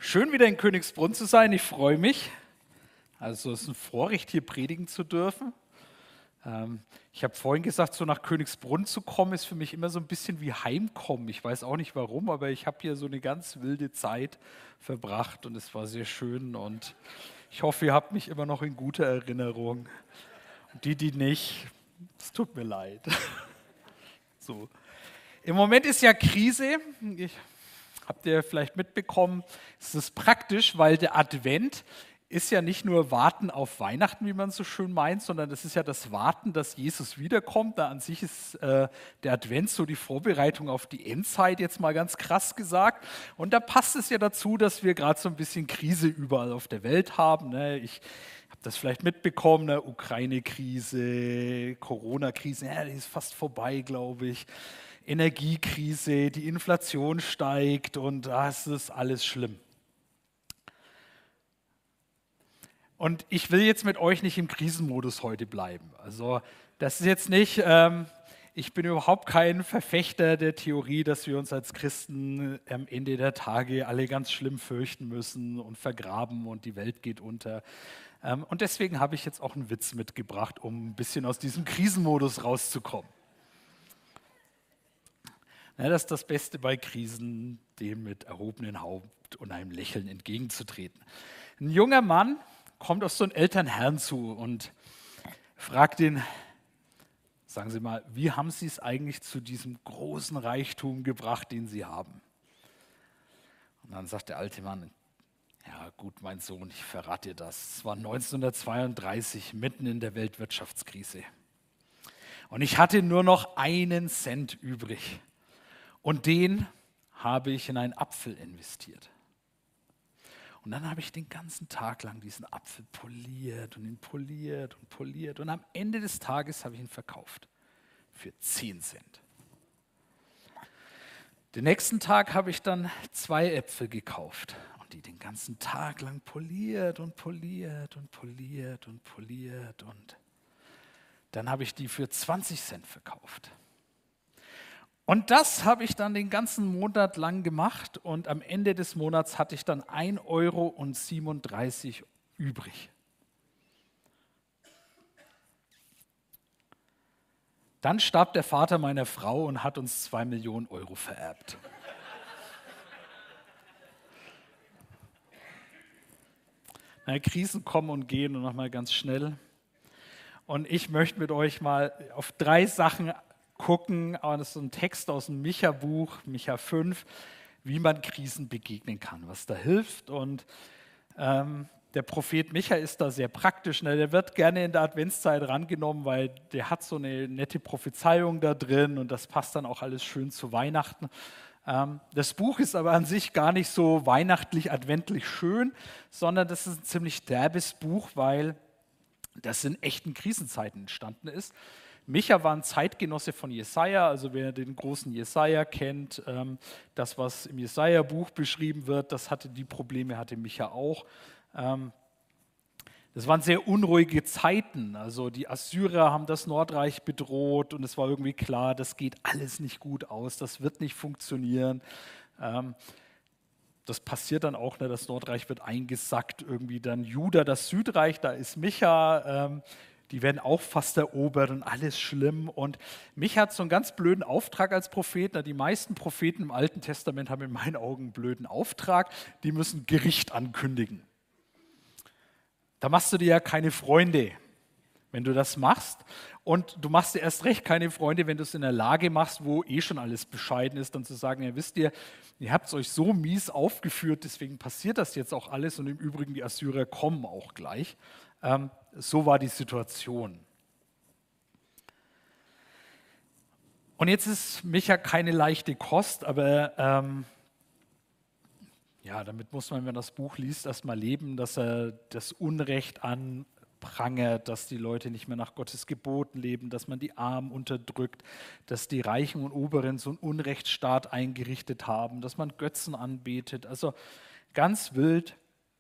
Schön wieder in Königsbrunn zu sein, ich freue mich. Also es ist ein Vorrecht, hier predigen zu dürfen. Ich habe vorhin gesagt, so nach Königsbrunn zu kommen, ist für mich immer so ein bisschen wie Heimkommen. Ich weiß auch nicht warum, aber ich habe hier so eine ganz wilde Zeit verbracht und es war sehr schön und ich hoffe, ihr habt mich immer noch in guter Erinnerung. Und die nicht, es tut mir leid. So. Im Moment ist ja Krise. Habt ihr vielleicht mitbekommen, es ist praktisch, weil der Advent ist ja nicht nur Warten auf Weihnachten, wie man so schön meint, sondern es ist ja das Warten, dass Jesus wiederkommt. Da an sich ist der Advent so die Vorbereitung auf die Endzeit, jetzt mal ganz krass gesagt. Und da passt es ja dazu, dass wir gerade so ein bisschen Krise überall auf der Welt haben. Ne? Ich habe das vielleicht mitbekommen, ne? Ukraine-Krise, Corona-Krise, ja, die ist fast vorbei, glaube ich. Energiekrise, die Inflation steigt und es ist alles schlimm. Und ich will jetzt mit euch nicht im Krisenmodus heute bleiben. Also das ist jetzt nicht, ich bin überhaupt kein Verfechter der Theorie, dass wir uns als Christen am Ende der Tage alle ganz schlimm fürchten müssen und vergraben und die Welt geht unter. Und deswegen habe ich jetzt auch einen Witz mitgebracht, um ein bisschen aus diesem Krisenmodus rauszukommen. Ja, das ist das Beste bei Krisen, dem mit erhobenem Haupt und einem Lächeln entgegenzutreten. Ein junger Mann kommt auf so einen Elternherrn zu und fragt ihn, sagen Sie mal, wie haben Sie es eigentlich zu diesem großen Reichtum gebracht, den Sie haben? Und dann sagt der alte Mann, ja gut, mein Sohn, ich verrate dir das. Es war 1932, mitten in der Weltwirtschaftskrise. Und ich hatte nur noch 1 Cent übrig. Und den habe ich in einen Apfel investiert. Und dann habe ich den ganzen Tag lang diesen Apfel poliert und ihn poliert und poliert. Und am Ende des Tages habe ich ihn verkauft für 10 Cent. Den nächsten Tag habe ich dann 2 Äpfel gekauft und die den ganzen Tag lang poliert und poliert und poliert und poliert. Und dann habe ich die für 20 Cent verkauft. Und das habe ich dann den ganzen Monat lang gemacht und am Ende des Monats hatte ich dann 1,37 € übrig. Dann starb der Vater meiner Frau und hat uns 2 Millionen Euro vererbt. Na, Krisen kommen und gehen und nochmal ganz schnell. Und ich möchte mit euch mal auf 3 Sachen gucken, aber das ist so ein Text aus dem Micha-Buch, Micha 5, wie man Krisen begegnen kann, was da hilft. Und der Prophet Micha ist da sehr praktisch. Ne? Der wird gerne in der Adventszeit rangenommen, weil der hat so eine nette Prophezeiung da drin und das passt dann auch alles schön zu Weihnachten. Das Buch ist aber an sich gar nicht so weihnachtlich, adventlich schön, sondern das ist ein ziemlich derbes Buch, weil das in echten Krisenzeiten entstanden ist. Micha war ein Zeitgenosse von Jesaja, also wer den großen Jesaja kennt, das, was im Jesaja-Buch beschrieben wird, die Probleme hatte Micha auch. Das waren sehr unruhige Zeiten, also die Assyrer haben das Nordreich bedroht und es war irgendwie klar, das geht alles nicht gut aus, das wird nicht funktionieren. Das passiert dann auch, ne, das Nordreich wird eingesackt, irgendwie dann Juda, das Südreich, da ist Micha, die werden auch fast erobert und alles schlimm. Und Micha hat so einen ganz blöden Auftrag als Prophet. Die meisten Propheten im Alten Testament haben in meinen Augen einen blöden Auftrag. Die müssen Gericht ankündigen. Da machst du dir ja keine Freunde, wenn du das machst. Und du machst dir erst recht keine Freunde, wenn du es in der Lage machst, wo schon alles bescheiden ist, dann zu sagen, ja wisst ihr habt es euch so mies aufgeführt, deswegen passiert das jetzt auch alles. Und im Übrigen, die Assyrer kommen auch gleich. So war die Situation. Und jetzt ist Micha keine leichte Kost, aber damit muss man, wenn man das Buch liest, erstmal leben, dass er das Unrecht anprangert, dass die Leute nicht mehr nach Gottes Geboten leben, dass man die Armen unterdrückt, dass die Reichen und Oberen so einen Unrechtsstaat eingerichtet haben, dass man Götzen anbetet. Also ganz wild.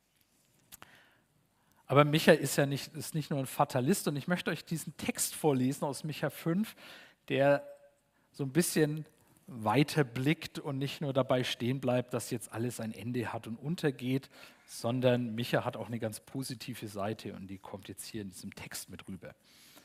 Aber Micha ist nicht nur ein Fatalist und ich möchte euch diesen Text vorlesen aus Micha 5, der so ein bisschen weiter blickt und nicht nur dabei stehen bleibt, dass jetzt alles ein Ende hat und untergeht, sondern Micha hat auch eine ganz positive Seite und die kommt jetzt hier in diesem Text mit rüber.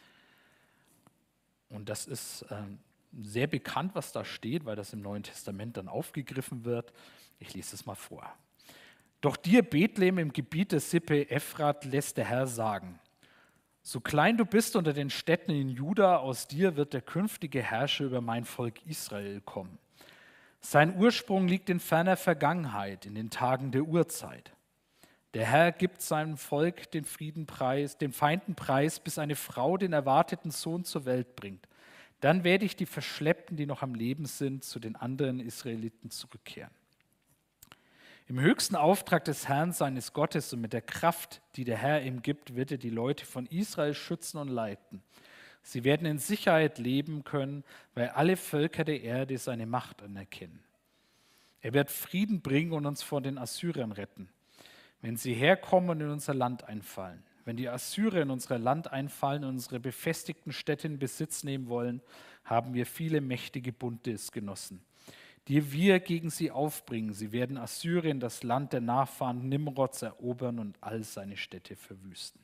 Und das ist sehr bekannt, was da steht, weil das im Neuen Testament dann aufgegriffen wird. Ich lese es mal vor. Doch dir, Bethlehem, im Gebiet der Sippe Ephrat, lässt der Herr sagen: So klein du bist unter den Städten in Juda, aus dir wird der künftige Herrscher über mein Volk Israel kommen. Sein Ursprung liegt in ferner Vergangenheit, in den Tagen der Urzeit. Der Herr gibt seinem Volk den Friedenpreis, den Feinden preis, bis eine Frau den erwarteten Sohn zur Welt bringt. Dann werde ich die Verschleppten, die noch am Leben sind, zu den anderen Israeliten zurückkehren. Im höchsten Auftrag des Herrn seines Gottes und mit der Kraft, die der Herr ihm gibt, wird er die Leute von Israel schützen und leiten. Sie werden in Sicherheit leben können, weil alle Völker der Erde seine Macht anerkennen. Er wird Frieden bringen und uns vor den Assyrern retten, wenn sie herkommen und in unser Land einfallen. Wenn die Assyrer in unser Land einfallen und unsere befestigten Städte in Besitz nehmen wollen, haben wir viele mächtige Bundesgenossen, die wir gegen sie aufbringen. Sie werden Assyrien, das Land der Nachfahren Nimrods, erobern und all seine Städte verwüsten.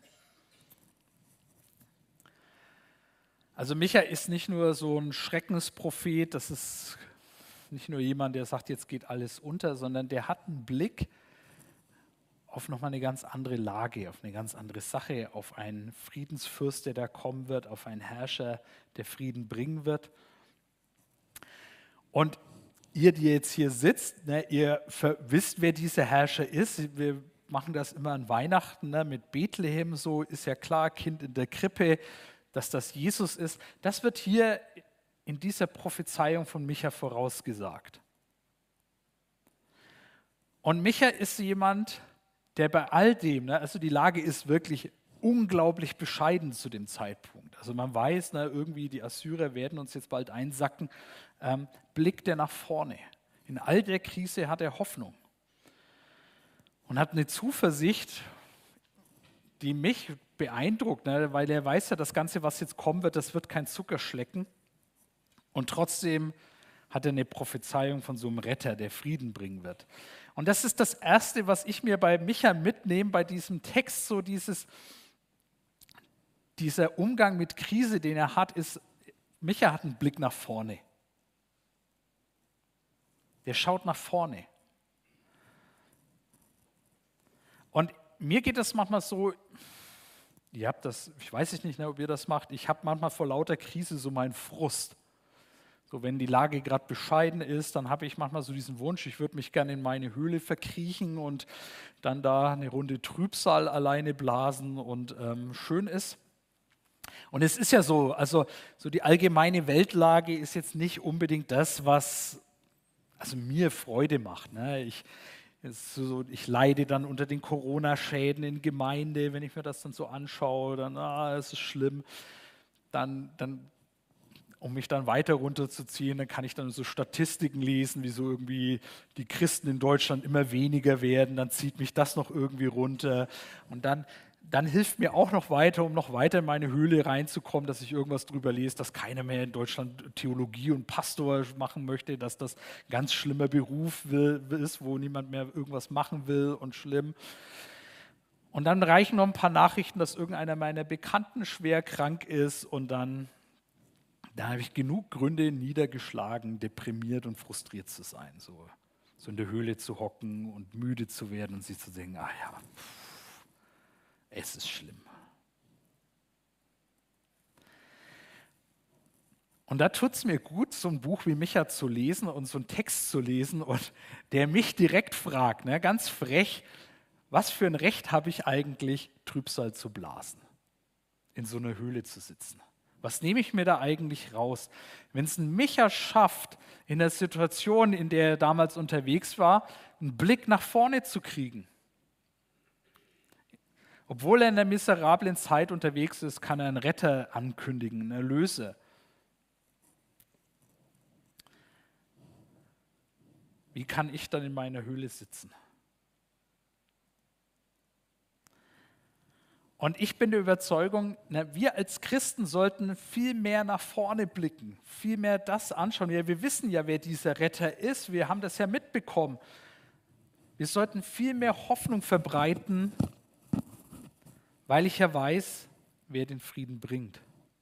Also Micha ist nicht nur so ein Schreckensprophet, das ist nicht nur jemand, der sagt, jetzt geht alles unter, sondern der hat einen Blick auf nochmal eine ganz andere Lage, auf eine ganz andere Sache, auf einen Friedensfürst, der da kommen wird, auf einen Herrscher, der Frieden bringen wird. Und ihr, die jetzt hier sitzt, ne, ihr wisst, wer dieser Herrscher ist. Wir machen das immer an Weihnachten, ne, mit Bethlehem, so ist ja klar, Kind in der Krippe, dass das Jesus ist. Das wird hier in dieser Prophezeiung von Micha vorausgesagt. Und Micha ist jemand, der bei all dem, ne, also die Lage ist wirklich unglaublich bescheiden zu dem Zeitpunkt. Also man weiß, ne, irgendwie die Assyrer werden uns jetzt bald einsacken, blickt er nach vorne. In all der Krise hat er Hoffnung und hat eine Zuversicht, die mich beeindruckt, ne, weil er weiß ja, das Ganze, was jetzt kommen wird, das wird kein Zuckerschlecken. Und trotzdem hat er eine Prophezeiung von so einem Retter, der Frieden bringen wird. Und das ist das Erste, was ich mir bei Micha mitnehme, bei diesem Text, so dieser Umgang mit Krise, den er hat, ist, Micha hat einen Blick nach vorne. Der schaut nach vorne. Und mir geht das manchmal so, ihr habt das, ich weiß nicht, ob ihr das macht, ich habe manchmal vor lauter Krise so meinen Frust. So, wenn die Lage gerade bescheiden ist, dann habe ich manchmal so diesen Wunsch, ich würde mich gerne in meine Höhle verkriechen und dann da eine Runde Trübsal alleine blasen und schön ist. Und es ist ja so, also so die allgemeine Weltlage ist jetzt nicht unbedingt das, was also mir Freude macht. Ne? Ich leide dann unter den Corona-Schäden in Gemeinde, wenn ich mir das dann so anschaue, dann, es ist schlimm. Dann um mich dann weiter runterzuziehen, dann kann ich dann so Statistiken lesen, wie so irgendwie die Christen in Deutschland immer weniger werden, dann zieht mich das noch irgendwie runter und dann hilft mir auch noch weiter, um noch weiter in meine Höhle reinzukommen, dass ich irgendwas drüber lese, dass keiner mehr in Deutschland Theologie und Pastor machen möchte, dass das ein ganz schlimmer Beruf ist, wo niemand mehr irgendwas machen will und schlimm. Und dann reichen noch ein paar Nachrichten, dass irgendeiner meiner Bekannten schwer krank ist und dann habe ich genug Gründe, niedergeschlagen, deprimiert und frustriert zu sein. So in der Höhle zu hocken und müde zu werden und sich zu denken, es ist schlimm. Und da tut es mir gut, so ein Buch wie Micha zu lesen und so einen Text zu lesen, und der mich direkt fragt, ne, ganz frech, was für ein Recht habe ich eigentlich, Trübsal zu blasen, in so einer Höhle zu sitzen? Was nehme ich mir da eigentlich raus? Wenn es ein Micha schafft, in der Situation, in der er damals unterwegs war, einen Blick nach vorne zu kriegen. Obwohl er in der miserablen Zeit unterwegs ist, kann er einen Retter ankündigen, einen Erlöser. Wie kann ich dann in meiner Höhle sitzen? Und ich bin der Überzeugung, wir als Christen sollten viel mehr nach vorne blicken, viel mehr das anschauen. Ja, wir wissen ja, wer dieser Retter ist, wir haben das ja mitbekommen. Wir sollten viel mehr Hoffnung verbreiten, weil ich ja weiß, wer den Frieden bringt.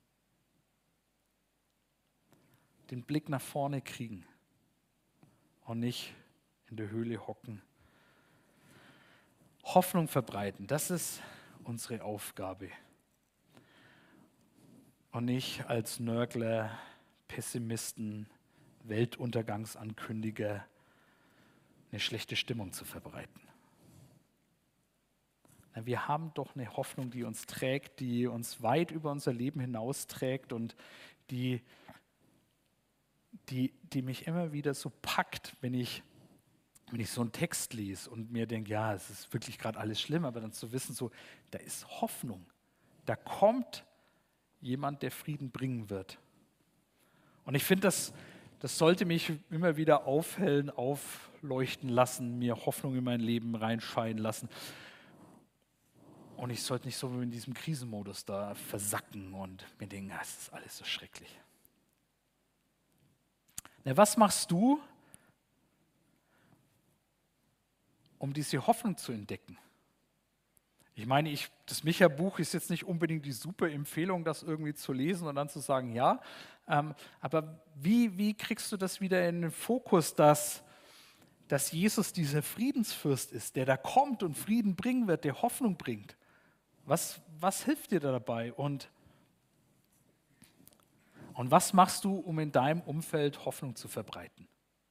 Den Blick nach vorne kriegen und nicht in der Höhle hocken. Hoffnung verbreiten, das ist unsere Aufgabe. Und nicht als Nörgler, Pessimisten, Weltuntergangsankündiger eine schlechte Stimmung zu verbreiten. Wir haben doch eine Hoffnung, die uns trägt, die uns weit über unser Leben hinaus trägt und die mich immer wieder so packt, wenn ich so einen Text lese und mir denke, ja, es ist wirklich gerade alles schlimm, aber dann zu wissen, so, da ist Hoffnung. Da kommt jemand, der Frieden bringen wird. Und ich finde, das sollte mich immer wieder aufhellen, aufleuchten lassen, mir Hoffnung in mein Leben reinscheinen lassen. Und ich sollte nicht so in diesem Krisenmodus da versacken und mir denken, ja, es ist alles so schrecklich. Na, was machst du, um diese Hoffnung zu entdecken? Ich meine, das Micha-Buch ist jetzt nicht unbedingt die super Empfehlung, das irgendwie zu lesen und dann zu sagen, ja. Aber wie kriegst du das wieder in den Fokus, dass Jesus dieser Friedensfürst ist, der da kommt und Frieden bringen wird, der Hoffnung bringt? Was hilft dir da dabei? Und was machst du, um in deinem Umfeld Hoffnung zu verbreiten?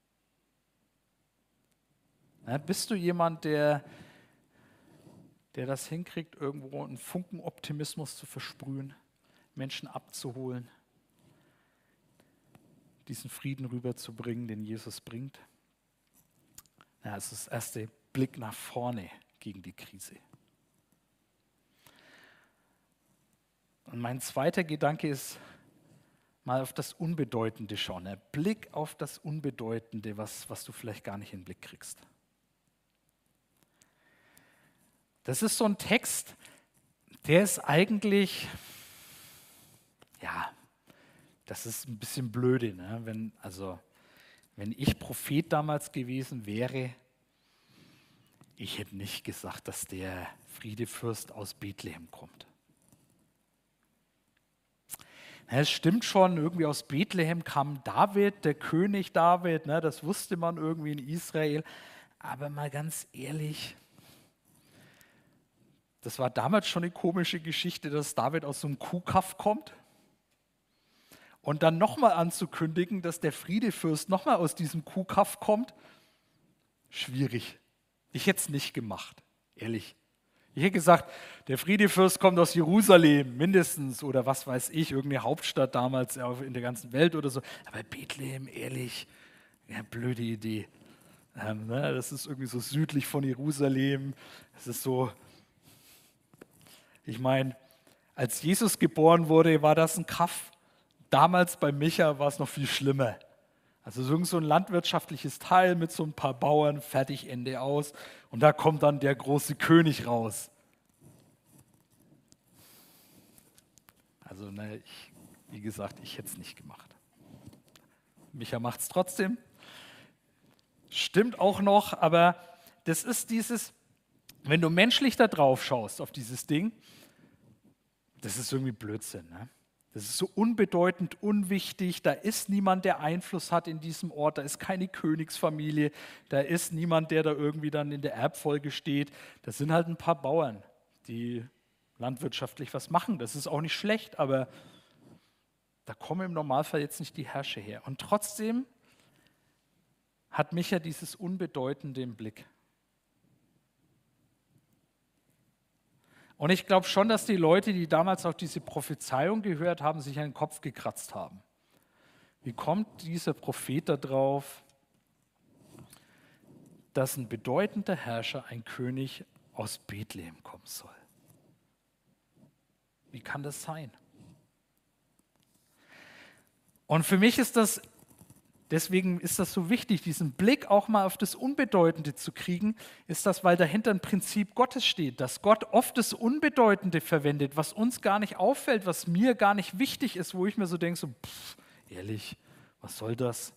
Bist du jemand, der das hinkriegt, irgendwo einen Funken Optimismus zu versprühen, Menschen abzuholen, diesen Frieden rüberzubringen, den Jesus bringt? Ja, es ist das erste Blick nach vorne gegen die Krise. Und mein zweiter Gedanke ist, mal auf das Unbedeutende schauen. Blick auf das Unbedeutende, was du vielleicht gar nicht in den Blick kriegst. Das ist so ein Text, der ist eigentlich, ja, das ist ein bisschen blöde, ne? Wenn ich Prophet damals gewesen wäre, ich hätte nicht gesagt, dass der Friedefürst aus Bethlehem kommt. Es stimmt schon, irgendwie aus Bethlehem kam David, der König David, ne, das wusste man irgendwie in Israel. Aber mal ganz ehrlich, das war damals schon eine komische Geschichte, dass David aus so einem Kuhkaff kommt. Und dann nochmal anzukündigen, dass der Friedefürst nochmal aus diesem Kuhkaff kommt, schwierig. Ich hätte es nicht gemacht, ehrlich. Ich hätte gesagt, der Friedefürst kommt aus Jerusalem, mindestens, oder was weiß ich, irgendeine Hauptstadt damals in der ganzen Welt oder so. Aber Bethlehem, ehrlich, ja, blöde Idee. Das ist irgendwie so südlich von Jerusalem. Es ist so, ich meine, als Jesus geboren wurde, war das ein Kaff. Damals bei Micha war es noch viel schlimmer. Also so ein landwirtschaftliches Teil mit so ein paar Bauern, fertig, Ende aus. Und da kommt dann der große König raus. Also wie gesagt, ich hätte es nicht gemacht. Micha macht es trotzdem. Stimmt auch noch, aber das ist dieses, wenn du menschlich da drauf schaust auf dieses Ding, das ist irgendwie Blödsinn, ne? Das ist so unbedeutend, unwichtig, da ist niemand, der Einfluss hat in diesem Ort, da ist keine Königsfamilie, da ist niemand, der da irgendwie dann in der Erbfolge steht. Das sind halt ein paar Bauern, die landwirtschaftlich was machen. Das ist auch nicht schlecht, aber da kommen im Normalfall jetzt nicht die Herrscher her. Und trotzdem hat Micha dieses Unbedeutende im Blick. Und ich glaube schon, dass die Leute, die damals auch diese Prophezeiung gehört haben, sich an den Kopf gekratzt haben. Wie kommt dieser Prophet da drauf, dass ein bedeutender Herrscher, ein König aus Bethlehem kommen soll? Wie kann das sein? Und für mich ist das deswegen ist das so wichtig, diesen Blick auch mal auf das Unbedeutende zu kriegen, ist das, weil dahinter ein Prinzip Gottes steht, dass Gott oft das Unbedeutende verwendet, was uns gar nicht auffällt, was mir gar nicht wichtig ist, wo ich mir so denke, so, ehrlich, was soll das?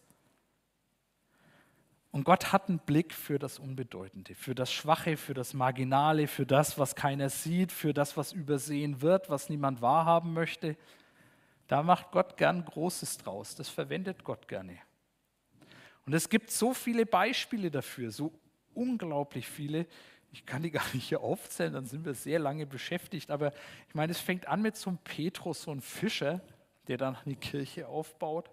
Und Gott hat einen Blick für das Unbedeutende, für das Schwache, für das Marginale, für das, was keiner sieht, für das, was übersehen wird, was niemand wahrhaben möchte. Da macht Gott gern Großes draus. Das verwendet Gott gerne. Und es gibt so viele Beispiele dafür, so unglaublich viele. Ich kann die gar nicht hier aufzählen, dann sind wir sehr lange beschäftigt. Aber ich meine, es fängt an mit so einem Petrus, so einem Fischer, der dann eine Kirche aufbaut.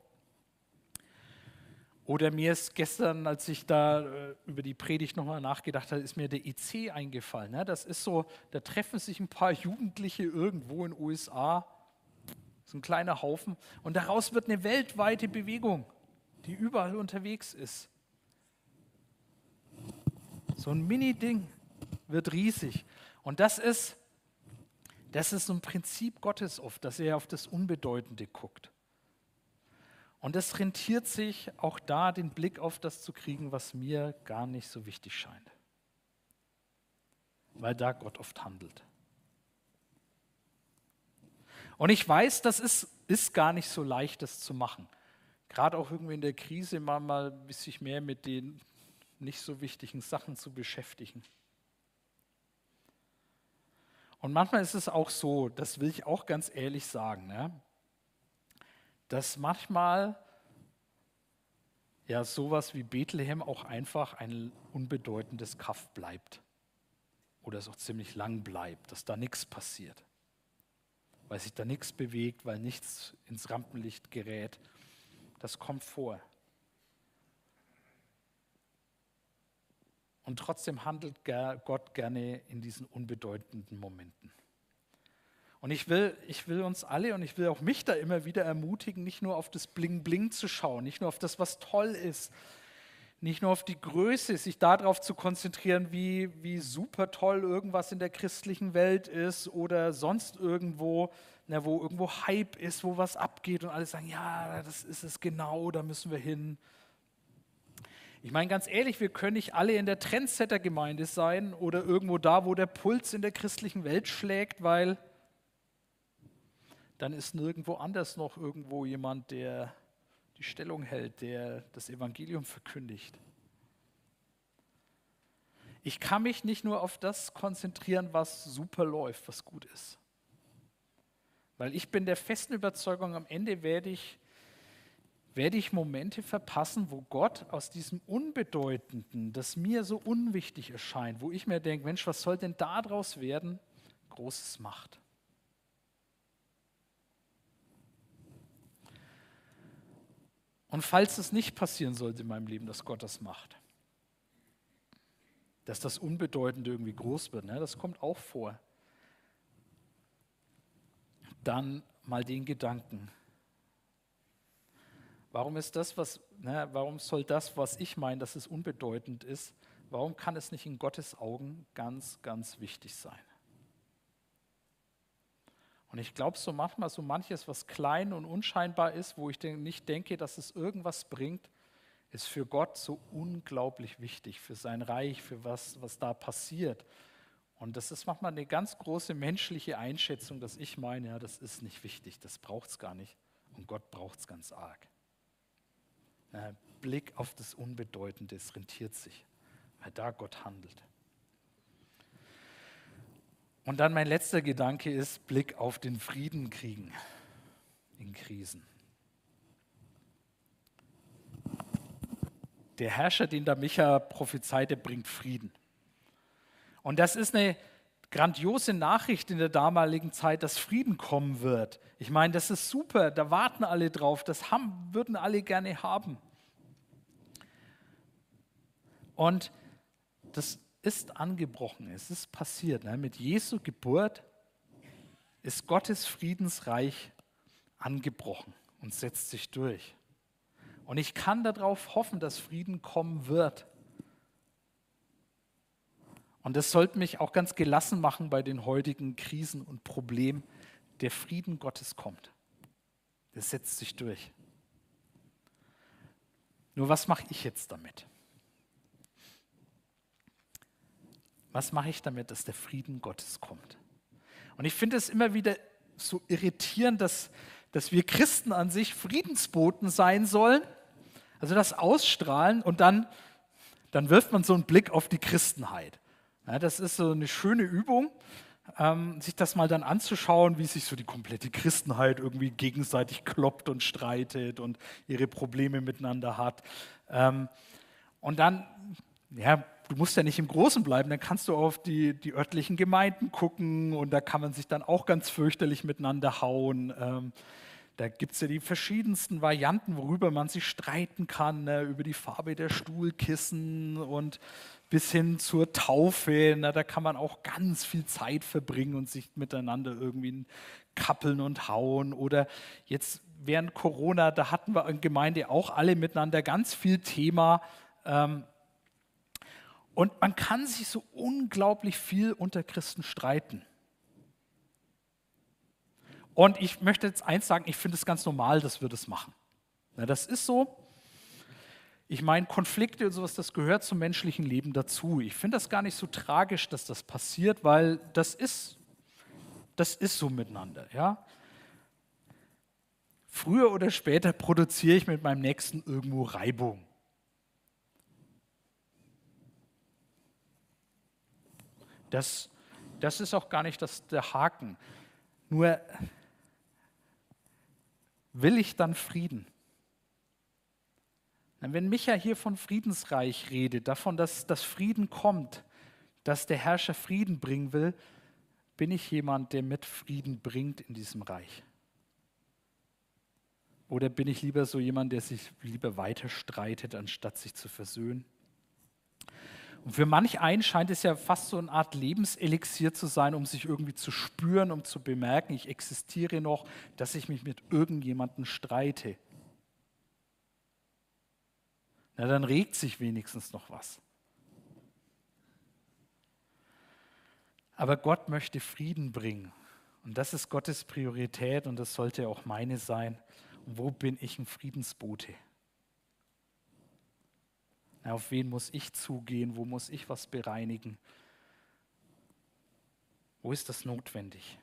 Oder mir ist gestern, als ich da über die Predigt nochmal nachgedacht habe, ist mir der IC eingefallen. Ne? Das ist so, da treffen sich ein paar Jugendliche irgendwo in den USA, so ein kleiner Haufen, und daraus wird eine weltweite Bewegung, die überall unterwegs ist. So ein Mini-Ding wird riesig. Und das ist so ein Prinzip Gottes oft, dass er auf das Unbedeutende guckt. Und es rentiert sich auch da, den Blick auf das zu kriegen, was mir gar nicht so wichtig scheint. Weil da Gott oft handelt. Und ich weiß, das ist gar nicht so leicht, das zu machen. Gerade auch irgendwie in der Krise mal sich mehr mit den nicht so wichtigen Sachen zu beschäftigen. Und manchmal ist es auch so, das will ich auch ganz ehrlich sagen, ne? Dass manchmal ja sowas wie Bethlehem auch einfach ein unbedeutendes Kaff bleibt. Oder es auch ziemlich lang bleibt, dass da nichts passiert. Weil sich da nichts bewegt, weil nichts ins Rampenlicht gerät. Das kommt vor. Und trotzdem handelt Gott gerne in diesen unbedeutenden Momenten. Und ich will uns alle und ich will auch mich da immer wieder ermutigen, nicht nur auf das Bling-Bling zu schauen, nicht nur auf das, was toll ist, nicht nur auf die Größe, sich darauf zu konzentrieren, wie super toll irgendwas in der christlichen Welt ist oder sonst irgendwo, wo irgendwo Hype ist, wo was abgeht und alle sagen, ja, das ist es genau, da müssen wir hin. Ich meine ganz ehrlich, wir können nicht alle in der Trendsetter-Gemeinde sein oder irgendwo da, wo der Puls in der christlichen Welt schlägt, weil dann ist nirgendwo anders noch irgendwo jemand, der die Stellung hält, der das Evangelium verkündigt. Ich kann mich nicht nur auf das konzentrieren, was super läuft, was gut ist. Weil ich bin der festen Überzeugung, am Ende werde ich Momente verpassen, wo Gott aus diesem Unbedeutenden, das mir so unwichtig erscheint, wo ich mir denke, Mensch, was soll denn daraus werden, Großes macht. Und falls es nicht passieren sollte in meinem Leben, dass Gott das macht, dass das Unbedeutende irgendwie groß wird, ne, das kommt auch vor, dann mal den Gedanken, warum soll das, was ich meine, dass es unbedeutend ist, warum kann es nicht in Gottes Augen ganz, ganz wichtig sein? Und ich glaube, so manches, was klein und unscheinbar ist, wo ich nicht denke, dass es irgendwas bringt, ist für Gott so unglaublich wichtig, für sein Reich, für was da passiert. Und das ist manchmal eine ganz große menschliche Einschätzung, dass ich meine, ja, das ist nicht wichtig, das braucht es gar nicht. Und Gott braucht es ganz arg. Blick auf das Unbedeutende, es rentiert sich, weil da Gott handelt. Und dann mein letzter Gedanke ist, Blick auf den Frieden kriegen in Krisen. Der Herrscher, den da Micha prophezeite, bringt Frieden. Und das ist eine grandiose Nachricht in der damaligen Zeit, dass Frieden kommen wird. Ich meine, das ist super, da warten alle drauf, würden alle gerne haben. Und das ist angebrochen, es ist passiert. Ne? Mit Jesu Geburt ist Gottes Friedensreich angebrochen und setzt sich durch. Und ich kann darauf hoffen, dass Frieden kommen wird. Und das sollte mich auch ganz gelassen machen bei den heutigen Krisen und Problemen. Der Frieden Gottes kommt. Der setzt sich durch. Nur was mache ich jetzt damit? Was mache ich damit, dass der Frieden Gottes kommt? Und ich finde es immer wieder so irritierend, dass wir Christen an sich Friedensboten sein sollen, also das ausstrahlen und dann wirft man so einen Blick auf die Christenheit. Ja, das ist so eine schöne Übung, sich das mal dann anzuschauen, wie sich so die komplette Christenheit irgendwie gegenseitig kloppt und streitet und ihre Probleme miteinander hat. Und dann, ja, du musst ja nicht im Großen bleiben, dann kannst du auf die örtlichen Gemeinden gucken und da kann man sich dann auch ganz fürchterlich miteinander hauen. Da gibt es ja die verschiedensten Varianten, worüber man sich streiten kann, ne, über die Farbe der Stuhlkissen und bis hin zur Taufe. Ne, da kann man auch ganz viel Zeit verbringen und sich miteinander irgendwie kappeln und hauen. Oder jetzt während Corona, da hatten wir in Gemeinde auch alle miteinander ganz viel Thema. Und man kann sich so unglaublich viel unter Christen streiten. Und ich möchte jetzt eins sagen, ich finde es ganz normal, dass wir das machen. Ja, das ist so. Ich meine, Konflikte und sowas, das gehört zum menschlichen Leben dazu. Ich finde das gar nicht so tragisch, dass das passiert, weil das ist so miteinander. Ja? Früher oder später produziere ich mit meinem Nächsten irgendwo Reibung. Das ist auch gar nicht der Haken. Nur will ich dann Frieden? Wenn Micha hier von Friedensreich redet, davon, dass das Frieden kommt, dass der Herrscher Frieden bringen will, bin ich jemand, der mit Frieden bringt in diesem Reich? Oder bin ich lieber so jemand, der sich lieber weiter streitet, anstatt sich zu versöhnen? Und für manch einen scheint es ja fast so eine Art Lebenselixier zu sein, um sich irgendwie zu spüren, um zu bemerken, ich existiere noch, dass ich mich mit irgendjemandem streite. Na, dann regt sich wenigstens noch was. Aber Gott möchte Frieden bringen. Und das ist Gottes Priorität und das sollte auch meine sein. Und wo bin ich ein Friedensbote? Na, auf wen muss ich zugehen? Wo muss ich was bereinigen? Wo ist das notwendig?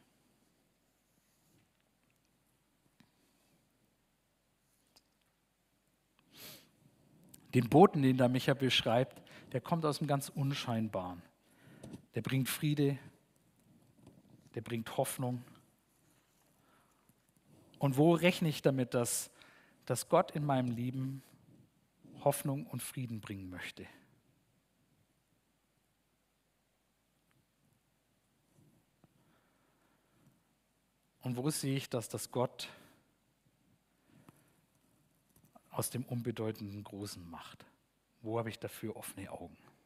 Den Boten, den da Micha beschreibt, der kommt aus dem ganz Unscheinbaren. Der bringt Friede, der bringt Hoffnung. Und wo rechne ich damit, dass Gott in meinem Leben Hoffnung und Frieden bringen möchte? Und wo sehe ich das, dass Gott aus dem Unbedeutenden Großen macht? Wo habe ich dafür offene Augen?